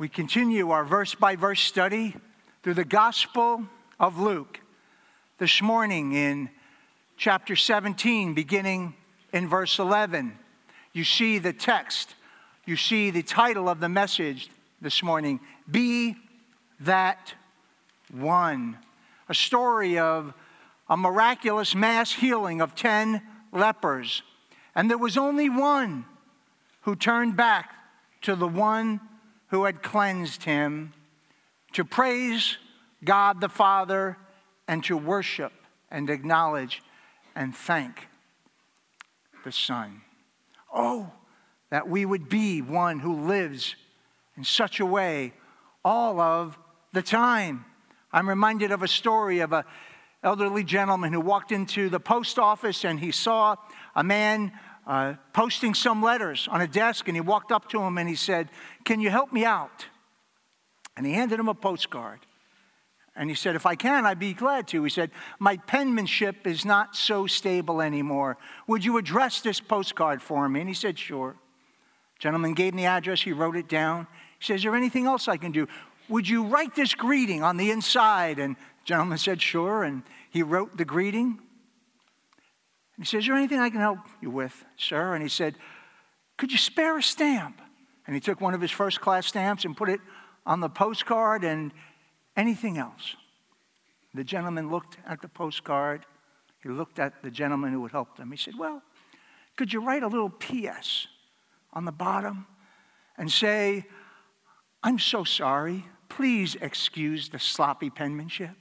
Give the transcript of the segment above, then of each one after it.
We continue our verse-by-verse study through the Gospel of Luke. This morning in chapter 17, beginning in verse 11, you see the text. You see the title of the message this morning, Be That One. A story of a miraculous mass healing of 10 lepers. And there was only one who turned back to the one who had cleansed him, to praise God the Father and to worship and acknowledge and thank the Son. Oh, that we would be one who lives in such a way all of the time. I'm reminded of a story of an elderly gentleman who walked into the post office and he saw a man posting some letters on a desk, and he walked up to him and he said, "Can you help me out?" And he handed him a postcard. And he said, "If I can, I'd be glad to." He said, "My penmanship is not so stable anymore. Would you address this postcard for me?" And he said, "Sure." Gentleman gave him the address. He wrote it down. He said, "Is there anything else I can do? Would you write this greeting on the inside?" And the gentleman said, "Sure." And he wrote the greeting. And he said, "Is there anything I can help you with, sir?" And he said, "Could you spare a stamp?" And he took one of his first-class stamps and put it on the postcard. And anything else? The gentleman looked at the postcard. He looked at the gentleman who had helped him. He said, "Well, could you write a little P.S. on the bottom and say, 'I'm so sorry. Please excuse the sloppy penmanship'?"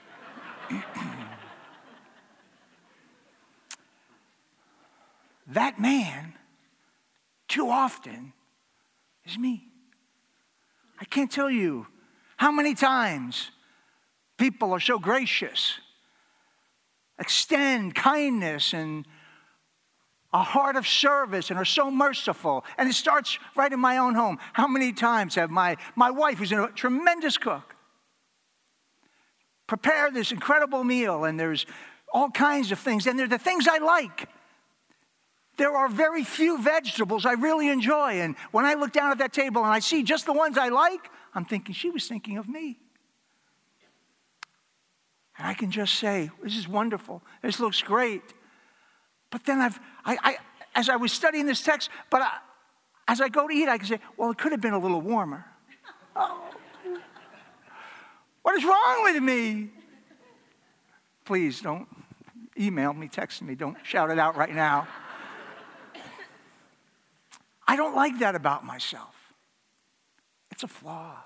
That man, too often, is me. I can't tell you how many times people are so gracious, extend kindness and a heart of service, and are so merciful. And it starts right in my own home. How many times have my wife, who's a tremendous cook, prepare this incredible meal, and there's all kinds of things, and they're the things I like. There are very few vegetables I really enjoy, and when I look down at that table and I see just the ones I like, I'm thinking, she was thinking of me. And I can just say, "This is wonderful. This looks great." But then as I was studying this text, as I go to eat, I can say, "Well, it could have been a little warmer." Oh, what is wrong with me? Please don't email me, text me. Don't shout it out right now. I don't like that about myself. It's a flaw.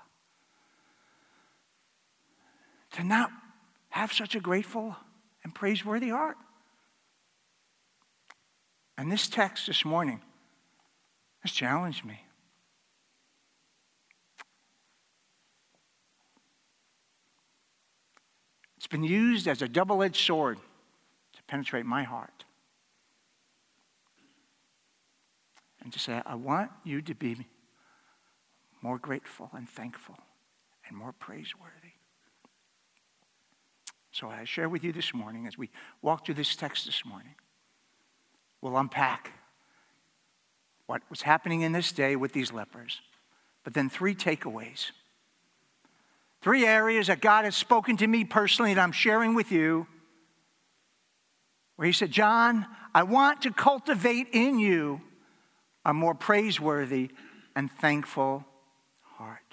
To not have such a grateful and praiseworthy heart. And this text this morning has challenged me. It's been used as a double-edged sword to penetrate my heart. And to say, I want you to be more grateful and thankful and more praiseworthy. So I share with you this morning, as we walk through this text this morning, we'll unpack what was happening in this day with these lepers. But then 3 takeaways. 3 areas that God has spoken to me personally that I'm sharing with you. Where he said, "John, I want to cultivate in you a more praiseworthy and thankful heart."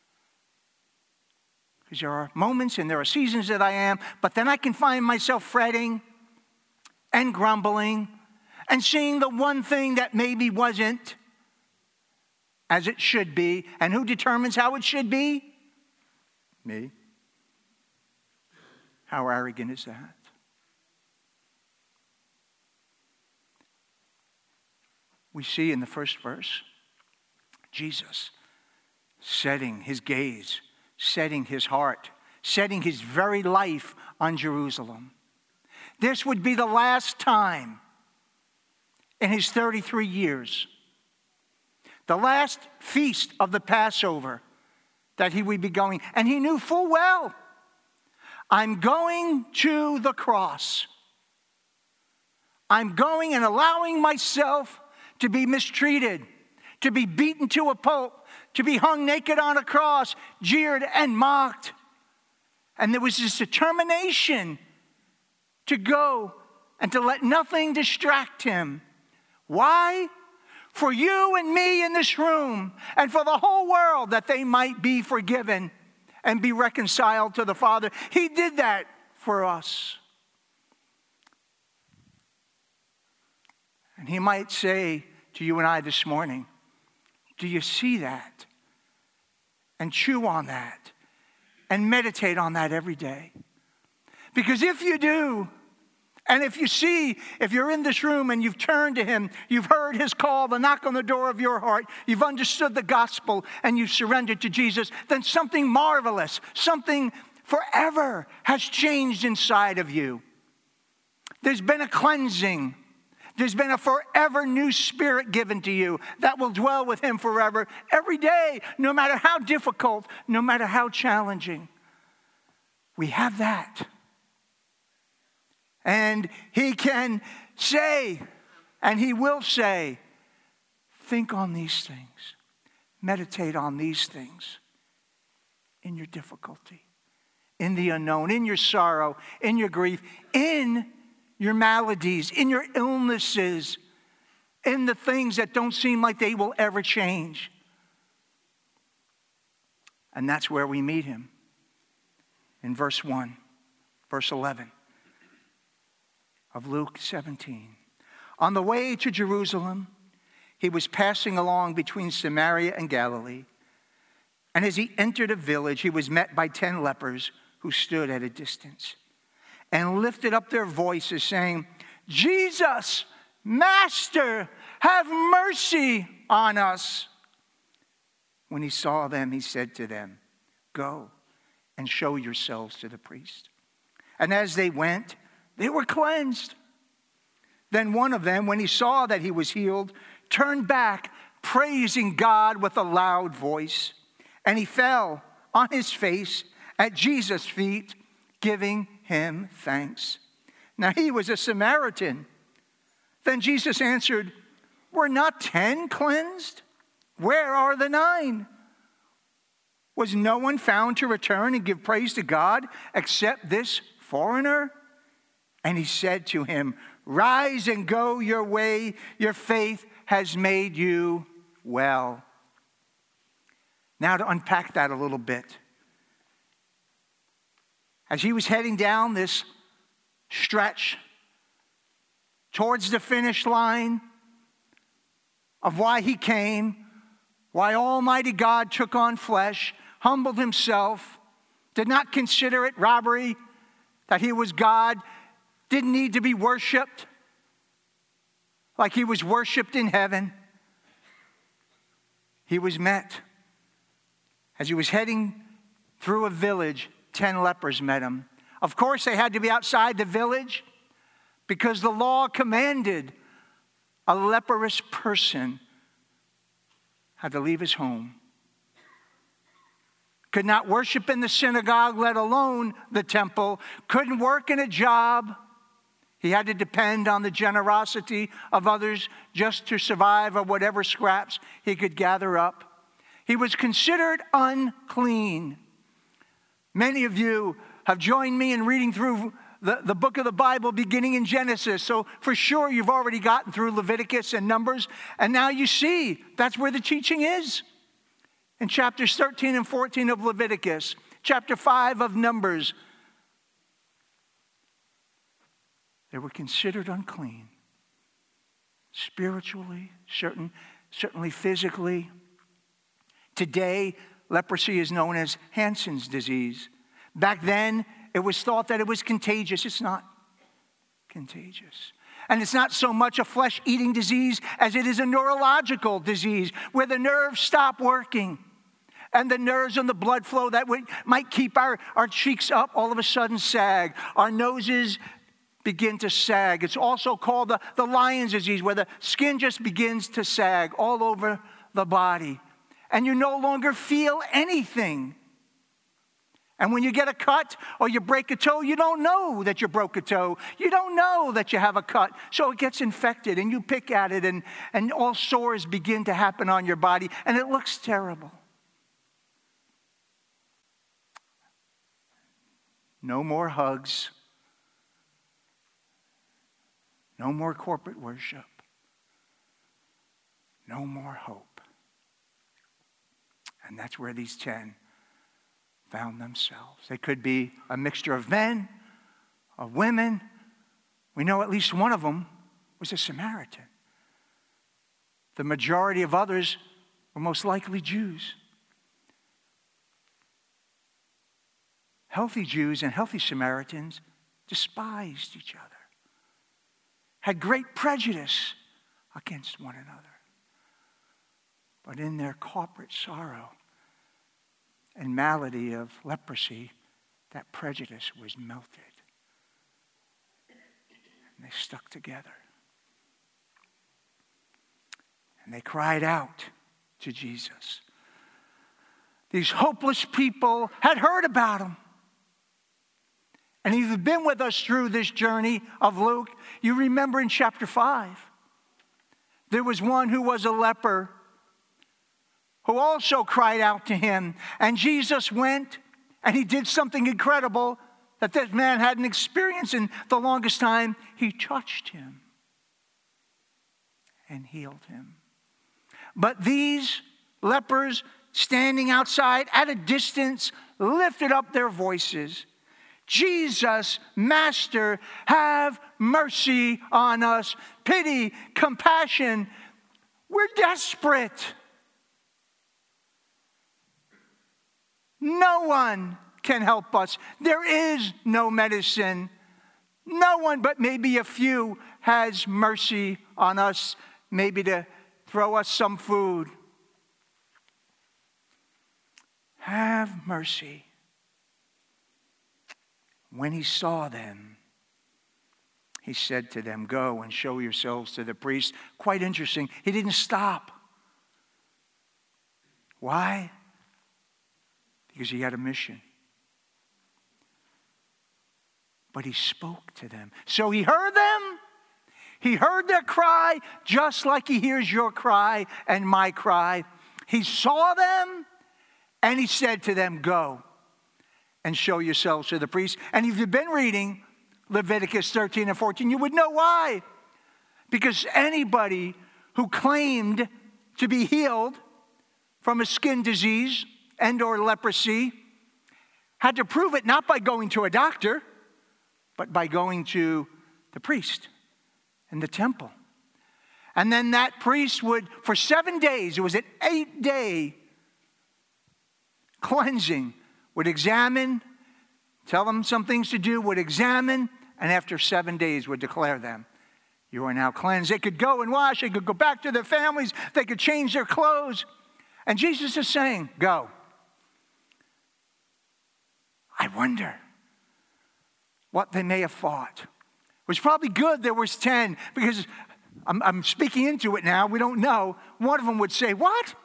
Because there are moments and there are seasons that I am, but then I can find myself fretting and grumbling and seeing the one thing that maybe wasn't as it should be. And who determines how it should be? Me. How arrogant is that? We see in the first verse, Jesus setting his gaze, setting his heart, setting his very life on Jerusalem. This would be the last time in his 33 years, the last feast of the Passover that he would be going. And he knew full well, I'm going to the cross. I'm going and allowing myself to be mistreated, to be beaten to a pulp, to be hung naked on a cross, jeered and mocked. And there was this determination to go and to let nothing distract him. Why? For you and me in this room, and for the whole world, that they might be forgiven and be reconciled to the Father. He did that for us. And he might say to you and I this morning, do you see that? And chew on that and meditate on that every day. Because if you do, and if you see, if you're in this room and you've turned to him, you've heard his call, the knock on the door of your heart, you've understood the gospel, and you've surrendered to Jesus, then something marvelous, something forever has changed inside of you. There's been a cleansing. There's been a forever new spirit given to you that will dwell with him forever, every day, no matter how difficult, no matter how challenging. We have that. And he can say, and he will say, think on these things. Meditate on these things in your difficulty, in the unknown, in your sorrow, in your grief, in your maladies, in your illnesses, in the things that don't seem like they will ever change. And that's where we meet him. In verse 1, verse 11 of Luke 17. On the way to Jerusalem, he was passing along between Samaria and Galilee. And as he entered a village, he was met by 10 lepers who stood at a distance and lifted up their voices, saying, Jesus, Master, have mercy on us. When he saw them, he said to them, go and show yourselves to the priest. And as they went, they were cleansed. Then one of them, when he saw that he was healed, turned back, praising God with a loud voice. And he fell on his face at Jesus' feet, giving him thanks. Now he was a Samaritan. Then Jesus answered, were not 10 cleansed? Where are the 9? Was no one found to return and give praise to God except this foreigner? And he said to him, rise and go your way. Your faith has made you well. Now to unpack that a little bit. As he was heading down this stretch towards the finish line of why he came, why Almighty God took on flesh, humbled himself, did not consider it robbery that he was God, didn't need to be worshiped like he was worshiped in heaven. He was met. As he was heading through a village, 10 lepers met him. Of course, they had to be outside the village because the law commanded a leprous person had to leave his home. Could not worship in the synagogue, let alone the temple. Couldn't work in a job. He had to depend on the generosity of others just to survive on whatever scraps he could gather up. He was considered unclean. Many of you have joined me in reading through the book of the Bible beginning in Genesis. So for sure you've already gotten through Leviticus and Numbers. And now you see that's where the teaching is. In chapters 13 and 14 of Leviticus, chapter 5 of Numbers, they were considered unclean. Spiritually, certainly physically. Today, leprosy is known as Hansen's disease. Back then, it was thought that it was contagious. It's not contagious. And it's not so much a flesh-eating disease as it is a neurological disease where the nerves stop working. And the nerves and the blood flow that might keep our cheeks up all of a sudden sag. Our noses begin to sag. It's also called the lion's disease, where the skin just begins to sag all over the body. And you no longer feel anything. And when you get a cut or you break a toe, you don't know that you broke a toe. You don't know that you have a cut. So it gets infected and you pick at it and all sores begin to happen on your body and it looks terrible. No more hugs. No more corporate worship. No more hope. And that's where these 10 found themselves. They could be a mixture of men, of women. We know at least one of them was a Samaritan. The majority of others were most likely Jews. Healthy Jews and healthy Samaritans despised each other, had great prejudice against one another. But in their corporate sorrow and malady of leprosy, that prejudice was melted. And they stuck together. And they cried out to Jesus. These hopeless people had heard about him. And if you've been with us through this journey of Luke, you remember in chapter 5, there was one who was a leper who also cried out to him. And Jesus went and he did something incredible that this man hadn't experienced in the longest time. He touched him and healed him. But these lepers standing outside at a distance lifted up their voices. Jesus, Master, have mercy on us. Pity, compassion. We're desperate. No one can help us. There is no medicine. No one, but maybe a few, has mercy on us, maybe to throw us some food. Have mercy. When he saw them, he said to them, "Go and show yourselves to the priest." Quite interesting. He didn't stop. Why? Because he had a mission. But he spoke to them. So he heard them. He heard their cry, just like he hears your cry and my cry. He saw them, and he said to them, "Go and show yourselves to the priest." And if you've been reading Leviticus 13 and 14, you would know why. Because anybody who claimed to be healed from a skin disease and or leprosy had to prove it not by going to a doctor, but by going to the priest in the temple. And then that priest would, for 7 days, it was an 8-day cleansing, would examine, tell them some things to do, would examine, and after 7 days would declare them, "You are now cleansed." They could go and wash, they could go back to their families, they could change their clothes. And Jesus is saying, "Go." I wonder what they may have thought. It was probably good there was 10, because I'm speaking into it now, we don't know. One of them would say, "What?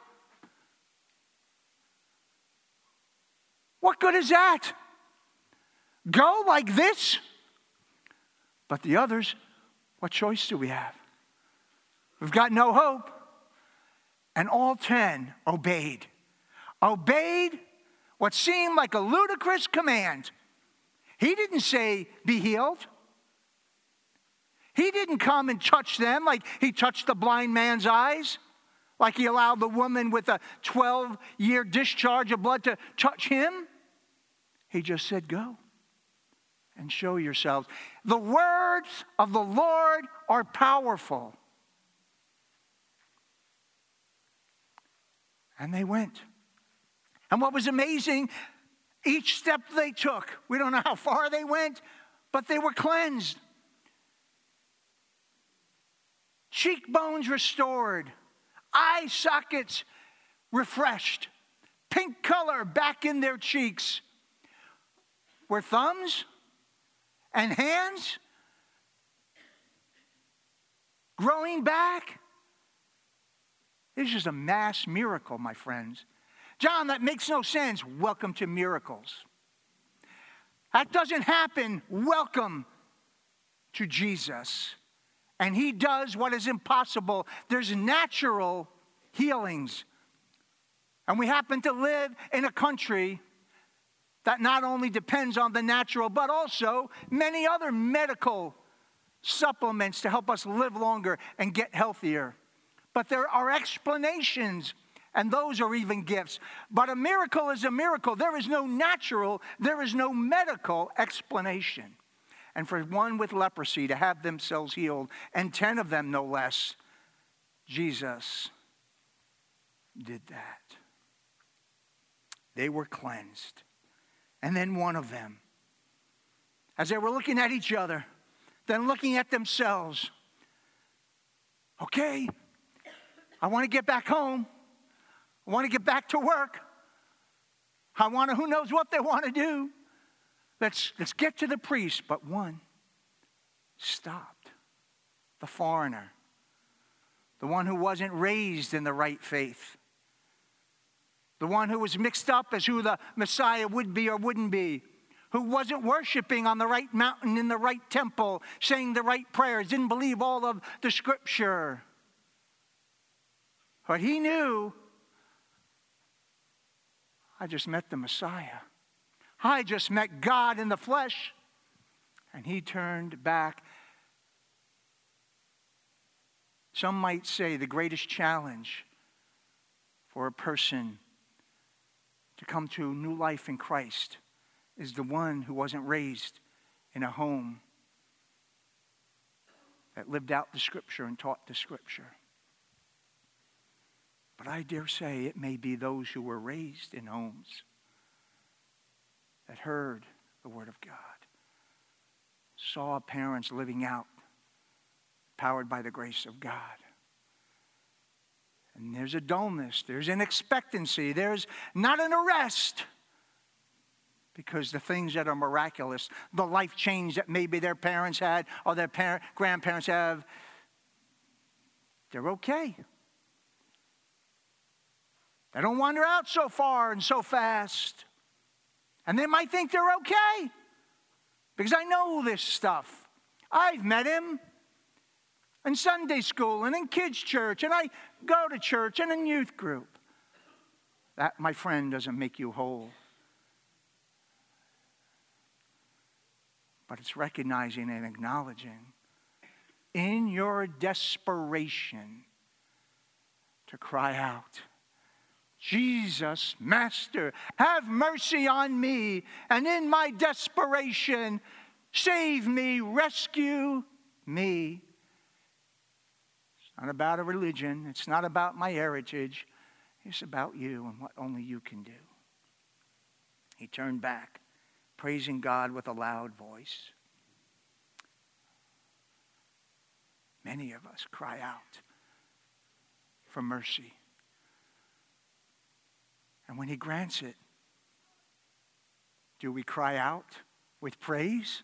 What good is that? Go like this?" But the others, what choice do we have? We've got no hope. And all 10 obeyed. Obeyed what seemed like a ludicrous command. He didn't say, "Be healed." He didn't come and touch them like he touched the blind man's eyes, like he allowed the woman with a 12-year discharge of blood to touch him. He just said, "Go and show yourselves." The words of the Lord are powerful. And they went. And what was amazing, each step they took, we don't know how far they went, but they were cleansed. Cheekbones restored, eye sockets refreshed, pink color back in their cheeks. Were thumbs and hands growing back? This is a mass miracle, my friends. John, that makes no sense. Welcome to miracles. That doesn't happen. Welcome to Jesus. And he does what is impossible. There's natural healings. And we happen to live in a country that not only depends on the natural, but also many other medical supplements to help us live longer and get healthier. But there are explanations, and those are even gifts. But a miracle is a miracle. There is no natural, there is no medical explanation. And for one with leprosy to have themselves healed, and 10 of them no less, Jesus did that. They were cleansed. And then one of them, as they were looking at each other, then looking at themselves, okay, I want to get back home. I want to get back to work. I want to, who knows what they want to do. Let's get to the priest. But one stopped. The foreigner. The one who wasn't raised in the right faith. The one who was mixed up as who the Messiah would be or wouldn't be. Who wasn't worshiping on the right mountain in the right temple, saying the right prayers, didn't believe all of the scripture. But he knew, I just met the Messiah. I just met God in the flesh. And he turned back. Some might say the greatest challenge for a person to come to new life in Christ is the one who wasn't raised in a home that lived out the scripture and taught the scripture. But I dare say it may be those who were raised in homes that heard the word of God, saw parents living out, powered by the grace of God. And there's a dullness, there's an expectancy, there's not an arrest. Because the things that are miraculous, the life change that maybe their parents had or their grandparents have, they're okay. They don't wander out so far and so fast. And they might think they're okay. Because I know this stuff. I've met him in Sunday school and in kids' church. And I go to church and in youth group. That, my friend, doesn't make you whole. But it's recognizing and acknowledging in your desperation to cry out, Jesus, Master, have mercy on me, and in my desperation, save me, rescue me. It's not about a religion. It's not about my heritage. It's about you and what only you can do. He turned back, praising God with a loud voice. Many of us cry out for mercy. And when he grants it, do we cry out with praise?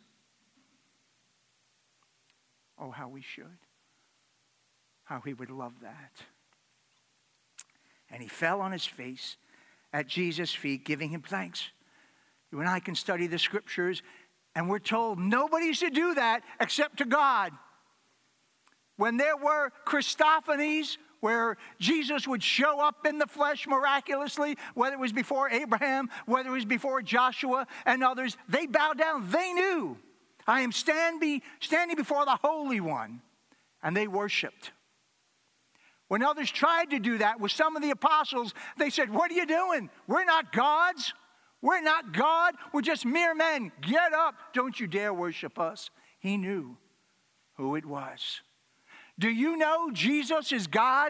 Oh, how we should. How he would love that. And he fell on his face at Jesus' feet, giving him thanks. You and I can study the scriptures, and we're told nobody should do that except to God. When there were Christophanies, where Jesus would show up in the flesh miraculously, whether it was before Abraham, whether it was before Joshua and others, they bowed down. They knew, I am standing before the Holy One, and they worshiped. When others tried to do that with some of the apostles, they said, what are you doing? We're not gods. We're not God. We're just mere men. Get up. Don't you dare worship us. He knew who it was. Do you know Jesus is God?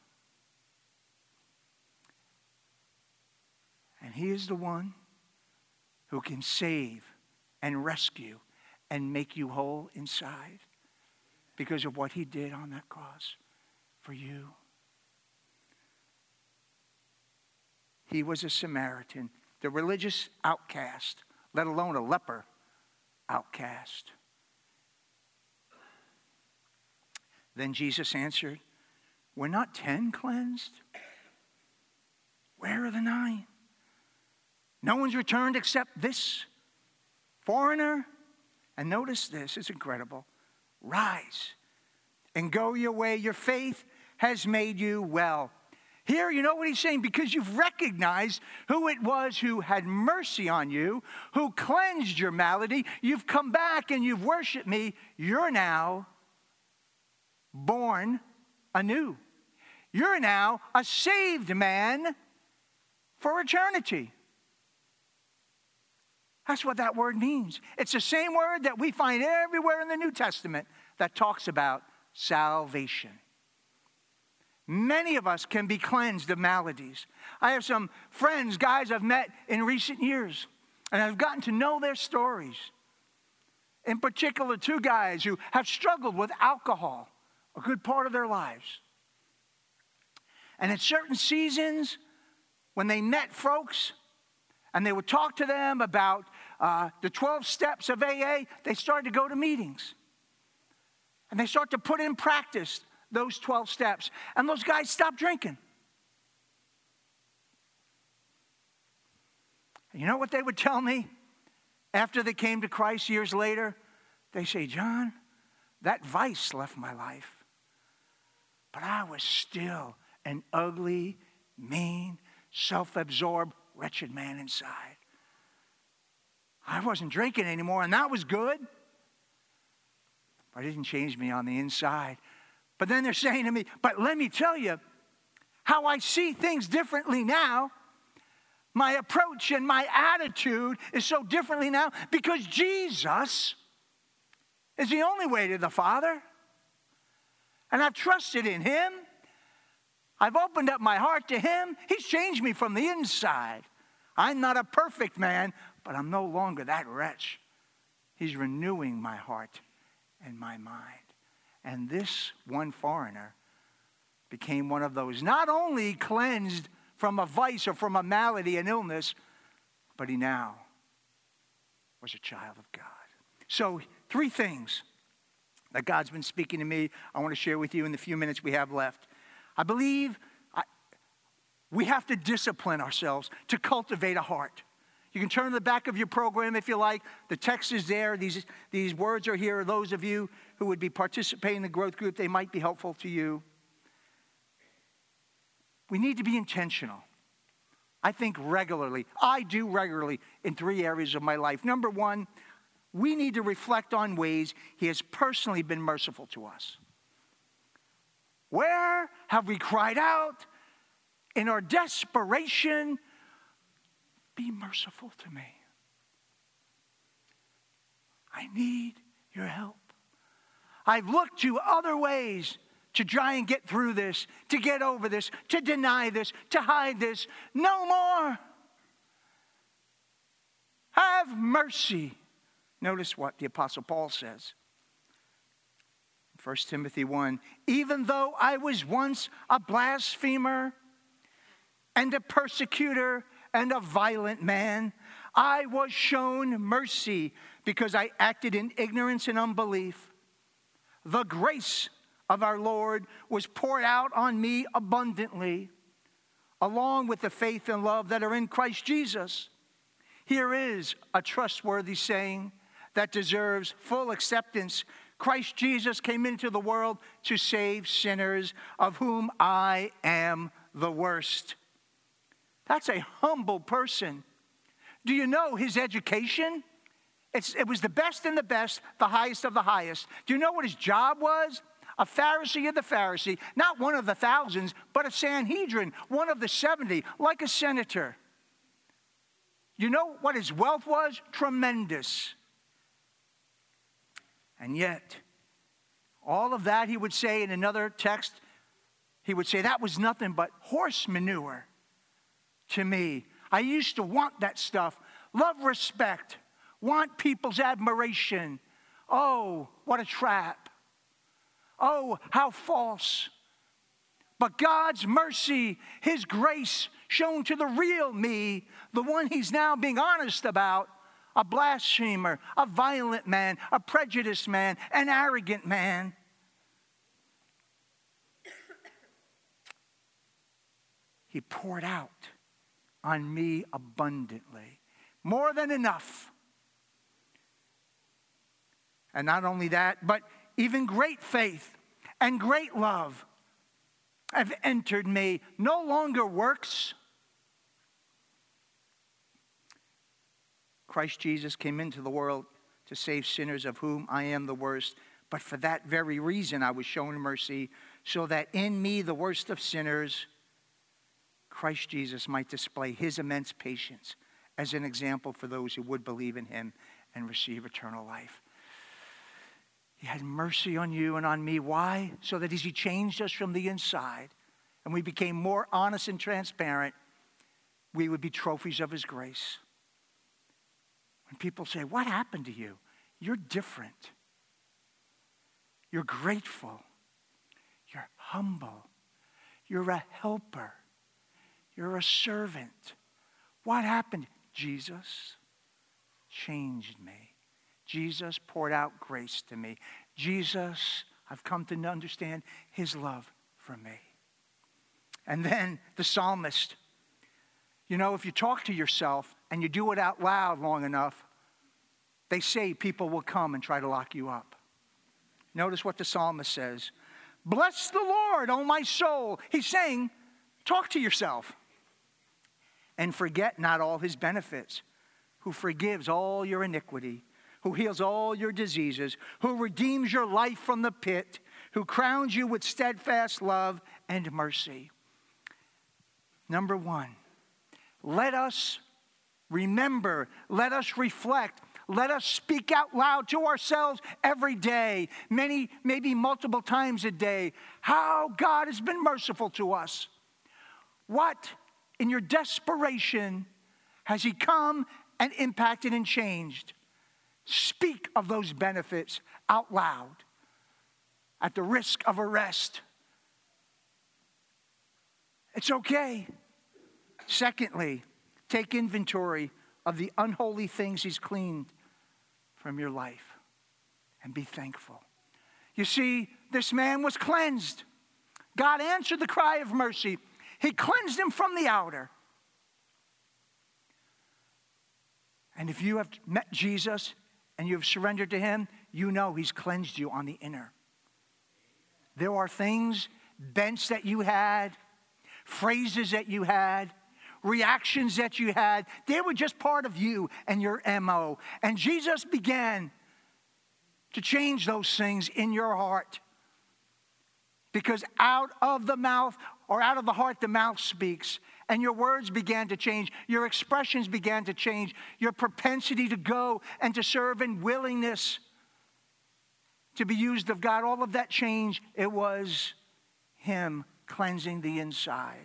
And he is the one who can save and rescue and make you whole inside because of what he did on that cross for you. He was a Samaritan, the religious outcast, let alone a leper outcast. Then Jesus answered, were not 10 cleansed? Where are the 9? No one's returned except this Foreigner, and notice this, it's incredible. Rise and go your way. Your faith has made you well. Here, you know what he's saying? Because you've recognized who it was who had mercy on you, who cleansed your malady. You've come back and you've worshiped me. You're now born anew. You're now a saved man for eternity. That's what that word means. It's the same word that we find everywhere in the New Testament that talks about salvation. Many of us can be cleansed of maladies. I have some friends, guys I've met in recent years, and I've gotten to know their stories. In particular, two guys who have struggled with alcohol a good part of their lives. And at certain seasons, when they met folks, and they would talk to them about the 12 steps of AA, they started to go to meetings. And they start to put in practice those 12 steps. And those guys stopped drinking. And you know what they would tell me after they came to Christ years later? They say, John, that vice left my life. But I was still an ugly, mean, self-absorbed, wretched man inside. I wasn't drinking anymore, and that was good. But it didn't change me on the inside. But then they're saying to me, but let me tell you how I see things differently now. My approach and my attitude is so differently now because Jesus is the only way to the Father. And I've trusted in him. I've opened up my heart to him. He's changed me from the inside. I'm not a perfect man, but I'm no longer that wretch. He's renewing my heart and my mind. And this one foreigner became one of those, not only cleansed from a vice or from a malady, an illness, but he now was a child of God. So 3 things that God's been speaking to me, I want to share with you in the few minutes we have left. I believe we have to discipline ourselves to cultivate a heart. You can turn to the back of your program if you like. The text is there. These words are here. Those of you who would be participating in the growth group, they might be helpful to you. We need to be intentional. I think regularly. I do regularly in 3 areas of my life. Number 1, we need to reflect on ways he has personally been merciful to us. Where have we cried out in our desperation, be merciful to me. I need your help. I've looked to other ways to try and get through this, to get over this, to deny this, to hide this. No more. Have mercy. Notice what the Apostle Paul says. 1 Timothy 1, even though I was once a blasphemer and a persecutor and a violent man, I was shown mercy because I acted in ignorance and unbelief. The grace of our Lord was poured out on me abundantly, along with the faith and love that are in Christ Jesus. Here is a trustworthy saying that deserves full acceptance. Christ Jesus came into the world to save sinners, of whom I am the worst. That's a humble person. Do you know his education? It was the best in the best, the highest of the highest. Do you know what his job was? A Pharisee of the Pharisee, not one of the thousands, but a Sanhedrin, one of the 70, like a senator. You know what his wealth was? Tremendous. And yet, all of that, he would say in another text, he would say, that was nothing but horse manure to me. I used to want that stuff. Love respect. Want people's admiration. Oh, what a trap. Oh, how false. But God's mercy, his grace shown to the real me, the one he's now being honest about, a blasphemer, a violent man, a prejudiced man, an arrogant man. He poured out on me abundantly, more than enough And not only that, but even great faith and great love have entered me. No longer works. Christ Jesus came into the world to save sinners, of whom I am the worst. But for that very reason I was shown mercy, so that in me, the worst of sinners, Christ Jesus might display his immense patience as an example for those who would believe in him and receive eternal life. He had mercy on you and on me. Why? So that as he changed us from the inside and we became more honest and transparent, we would be trophies of his grace. When people say, what happened to you? You're different. You're grateful. You're humble. You're a helper. You're a servant. What happened? Jesus changed me. Jesus poured out grace to me. Jesus, I've come to understand his love for me. And then the psalmist, you know, if you talk to yourself and you do it out loud long enough, they say people will come and try to lock you up. Notice what the psalmist says. Bless the Lord, O my soul. He's saying, talk to yourself. And forget not all his benefits, who forgives all your iniquity, who heals all your diseases, who redeems your life from the pit, who crowns you with steadfast love and mercy. Number one, let us remember, let us reflect, let us speak out loud to ourselves every day, maybe multiple times a day, how God has been merciful to us. What, in your desperation, has he come and impacted and changed? Speak of those benefits out loud at the risk of arrest. It's okay. Secondly, take inventory of the unholy things he's cleaned from your life and be thankful. You see, this man was cleansed. God answered the cry of mercy. He cleansed him from the outer. And if you have met Jesus and you have surrendered to him, you know he's cleansed you on the inner. There are things, bents that you had, phrases that you had, reactions that you had. They were just part of you and your MO. And Jesus began to change those things in your heart. Because out of the mouth, or out of the heart, the mouth speaks. And your words began to change. Your expressions began to change. Your propensity to go and to serve and willingness to be used of God, all of that changed. It was him cleansing the inside.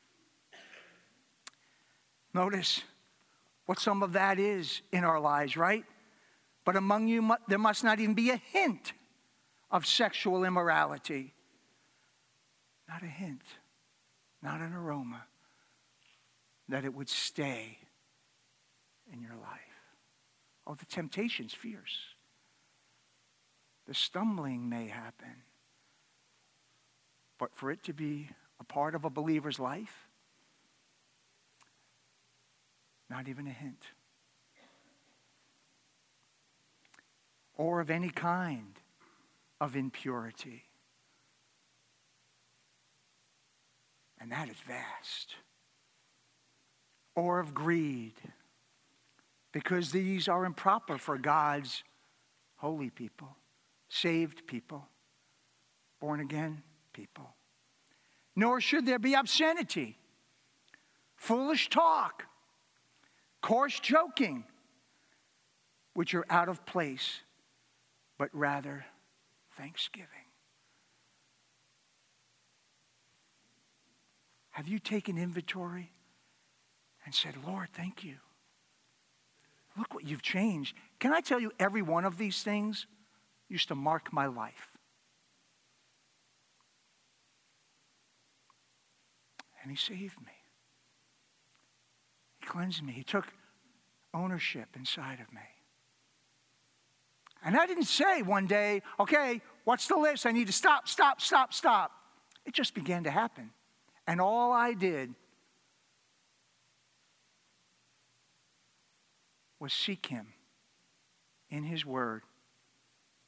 Notice what some of that is in our lives, right? But among you, there must not even be a hint of sexual immorality. Not a hint, not an aroma, that it would stay in your life. Oh, the temptation's fierce. The stumbling may happen. But for it to be a part of a believer's life, not even a hint. Or of any kind of impurity. And that is vast. Or of greed, because these are improper for God's holy people, saved people, born again people. Nor should there be obscenity, foolish talk, coarse joking, which are out of place, but rather thanksgiving. Have you taken inventory and said, Lord, thank you. Look what you've changed. Can I tell you, every one of these things used to mark my life. And he saved me. He cleansed me. He took ownership inside of me. And I didn't say one day, okay, what's the list? I need to stop. It just began to happen. And all I did was seek him in his word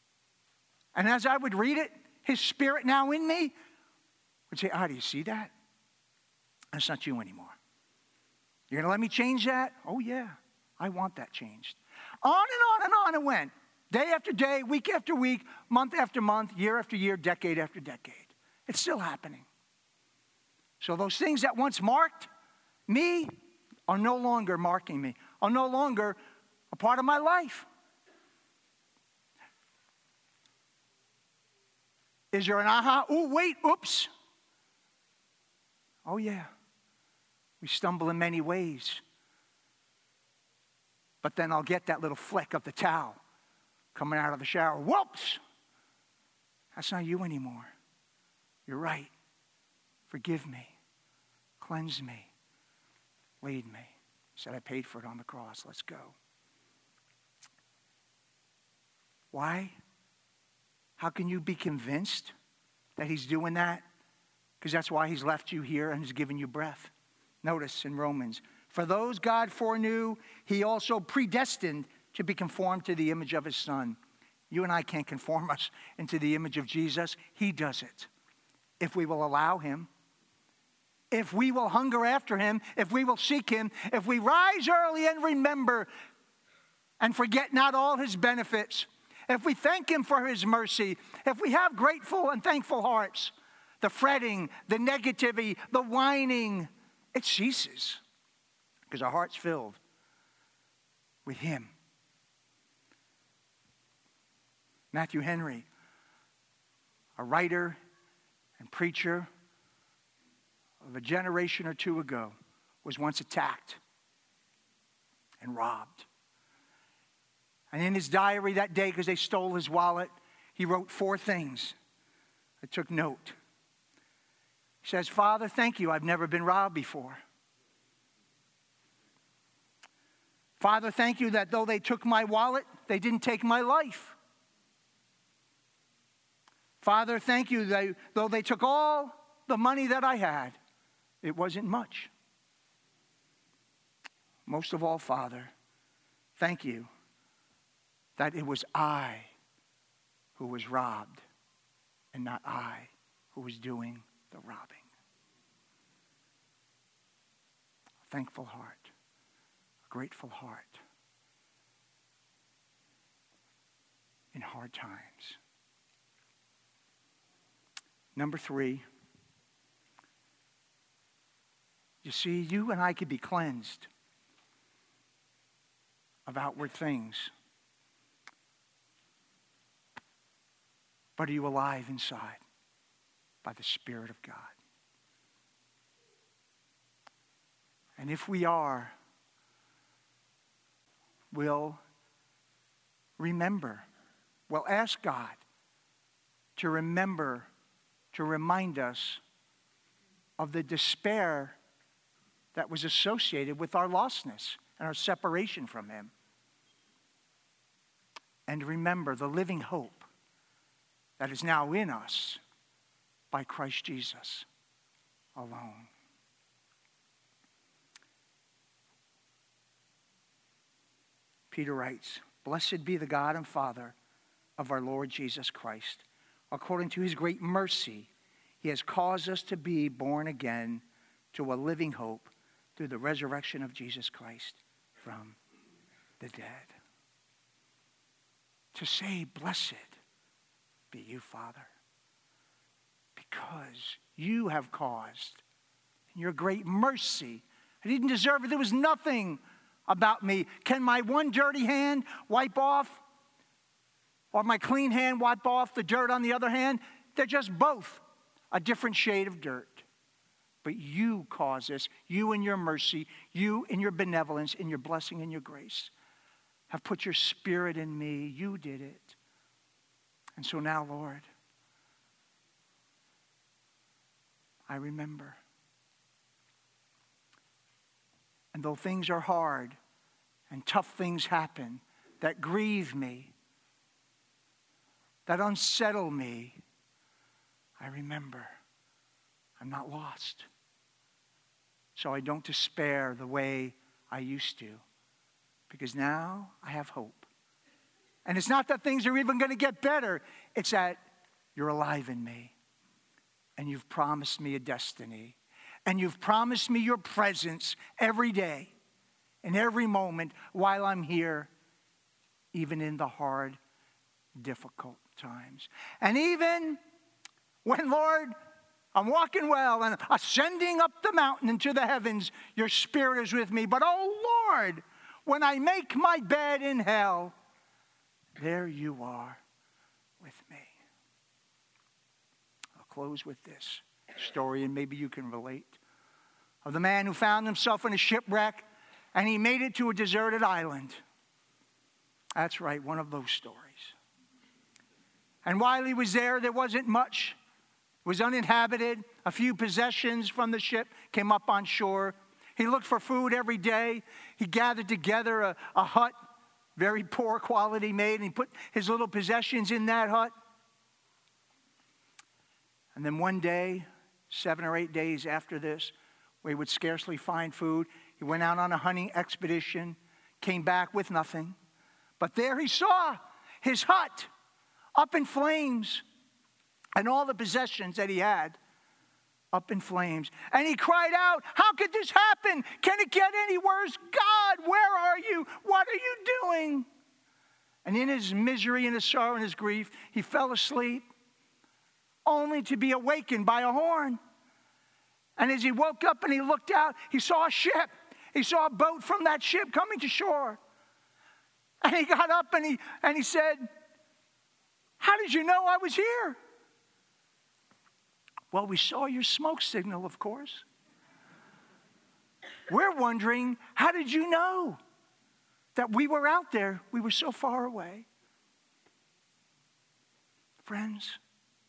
And as I would read it, his Spirit now in me would say, do you see that? That's not you anymore. You're going to let me change that? Oh, yeah. I want that changed. On and on and on it went. Day after day, week after week, month after month, year after year, decade after decade. It's still happening. So those things that once marked me are no longer marking me, are no longer a part of my life. Is there an aha? Oh, wait, oops. Oh, yeah. We stumble in many ways. But then I'll get that little flick of the towel coming out of the shower. Whoops! That's not you anymore. You're right. Forgive me. Cleanse me. Lead me. He said, I paid for it on the cross. Let's go. Why? How can you be convinced that he's doing that? Because that's why he's left you here and has given you breath. Notice in Romans, for those God foreknew, he also predestined to be conformed to the image of his Son. You and I can't conform us into the image of Jesus. He does it. If we will allow him, if we will hunger after him, if we will seek him, if we rise early and remember and forget not all his benefits, if we thank him for his mercy, if we have grateful and thankful hearts, the fretting, the negativity, the whining, it ceases because our heart's filled with him. Matthew Henry, a writer and preacher of a generation or two ago, was once attacked and robbed. And in his diary that day, because they stole his wallet, he wrote 4 things. I took note. He says, Father, thank you, I've never been robbed before. Father, thank you that though they took my wallet, they didn't take my life. Father, thank you that though they took all the money that I had, it wasn't much. Most of all, Father, thank you that it was I who was robbed and not I who was doing the robbing. A thankful heart, a grateful heart in hard times. Number 3, you see, you and I could be cleansed of outward things. But are you alive inside by the Spirit of God? And if we are, we'll remember. We'll ask God to remember, to remind us of the despair that was associated with our lostness and our separation from him. And remember the living hope that is now in us by Christ Jesus alone. Peter writes, Blessed be the God and Father of our Lord Jesus Christ. According to his great mercy, he has caused us to be born again to a living hope through the resurrection of Jesus Christ from the dead. To say, blessed be you, Father, because you have caused, in your great mercy, I didn't deserve it. There was nothing about me. Can my one dirty hand wipe off, or my clean hand wipe off the dirt on the other hand? They're just both a different shade of dirt. But you cause this. You in your mercy, you in your benevolence, in your blessing and your grace, have put your Spirit in me. You did it. And so now, Lord, I remember. And though things are hard and tough things happen that grieve me, that unsettle me, I remember I'm not lost. So I don't despair the way I used to, because now I have hope. And it's not that things are even going to get better. It's that you're alive in me. And you've promised me a destiny. And you've promised me your presence every day and every moment while I'm here, even in the hard, difficult times. And even when, Lord, I'm walking well and ascending up the mountain into the heavens, your Spirit is with me. But, oh Lord, when I make my bed in hell, there you are with me. I'll close with this story, and maybe you can relate, of the man who found himself in a shipwreck and he made it to a deserted island. That's right, one of those stories. And while he was there wasn't much. It was uninhabited. A few possessions from the ship came up on shore. He looked for food every day. He gathered together a hut, very poor quality made, and he put his little possessions in that hut. And then one day, 7 or 8 days after this, where he would scarcely find food, he went out on a hunting expedition, came back with nothing. But there he saw his hut up in flames and all the possessions that he had up in flames. And he cried out, "How could this happen? Can it get any worse? God, where are you? What are you doing?" And in his misery and his sorrow and his grief, he fell asleep, only to be awakened by a horn. And as he woke up and he looked out, he saw a ship. He saw a boat from that ship coming to shore. And he got up and he said, "How did you know I was here?" "Well, we saw your smoke signal, of course." "We're wondering, how did you know that we were out there? We were so far away." Friends,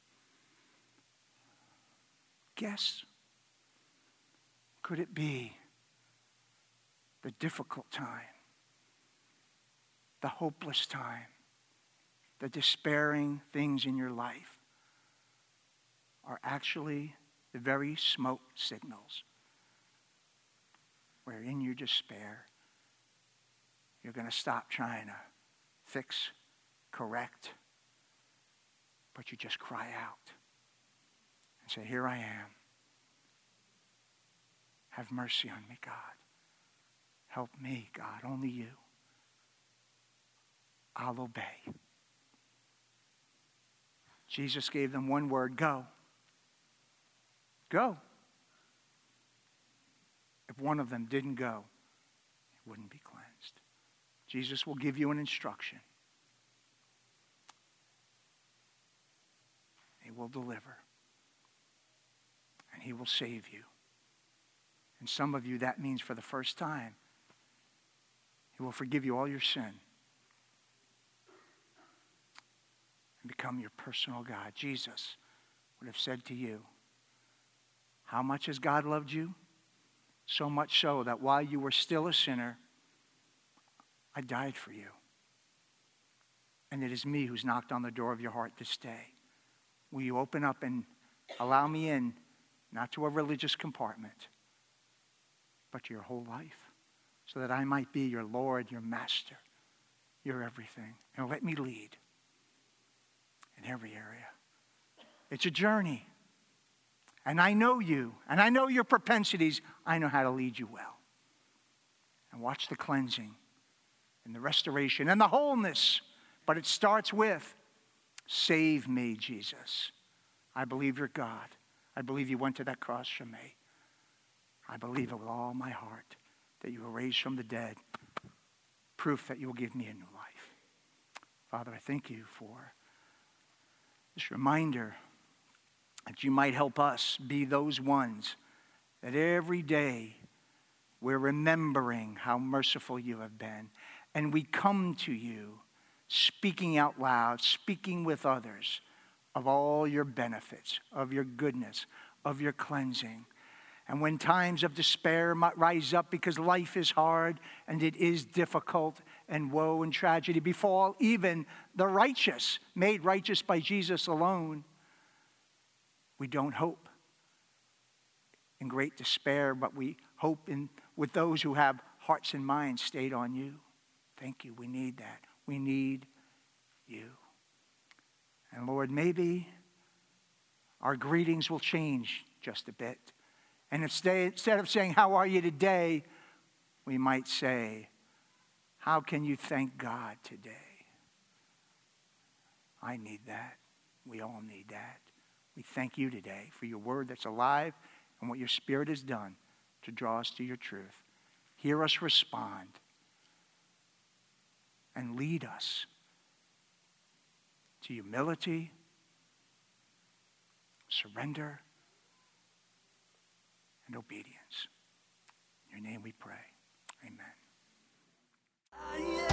guess, could it be the difficult time, the hopeless time, the despairing things in your life are actually the very smoke signals where in your despair you're going to stop trying to fix, correct, but you just cry out and say, "Here I am. Have mercy on me, God. Help me, God, only you. I'll obey." Jesus gave them one word: go. Go. If one of them didn't go, it wouldn't be cleansed. Jesus will give you an instruction. He will deliver. And he will save you. And some of you, that means for the first time, he will forgive you all your sin and become your personal God. Jesus would have said to you, how much has God loved you? So much so that while you were still a sinner, I died for you. And it is me who's knocked on the door of your heart this day. Will you open up and allow me in, not to a religious compartment, but to your whole life, so that I might be your Lord, your master, your everything. And let me lead in every area. It's a journey. And I know you, and I know your propensities. I know how to lead you well. And watch the cleansing and the restoration and the wholeness. But it starts with, save me, Jesus. I believe you're God. I believe you went to that cross for me. I believe it with all my heart that you were raised from the dead. Proof that you will give me a new life. Father, I thank you for this reminder that you might help us be those ones that every day we're remembering how merciful you have been. And we come to you speaking out loud, speaking with others of all your benefits, of your goodness, of your cleansing. And when times of despair might rise up because life is hard and it is difficult and woe and tragedy befall even the righteous, made righteous by Jesus alone, we don't hope in great despair, but we hope with those who have hearts and minds stayed on you. Thank you. We need that. We need you. And Lord, maybe our greetings will change just a bit. And instead of saying, how are you today? We might say, how can you thank God today? I need that. We all need that. We thank you today for your word that's alive and what your Spirit has done to draw us to your truth. Hear us respond and lead us to humility, surrender, and obedience. In your name we pray. Amen.